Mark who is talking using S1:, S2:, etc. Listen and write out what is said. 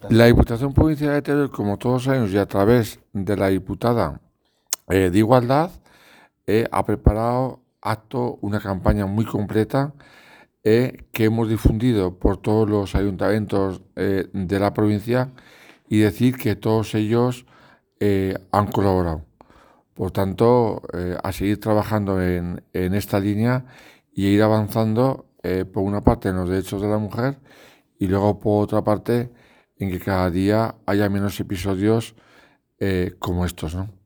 S1: La Diputación Provincial de Teruel, como todos los años y a través de la diputada de Igualdad, ha preparado una campaña muy completa que hemos difundido por todos los ayuntamientos de la provincia y decir que todos ellos han colaborado. Por tanto, a seguir trabajando en esta línea y ir avanzando, por una parte, en los derechos de la mujer y luego, por otra parte, en que cada día haya menos episodios como estos, ¿no?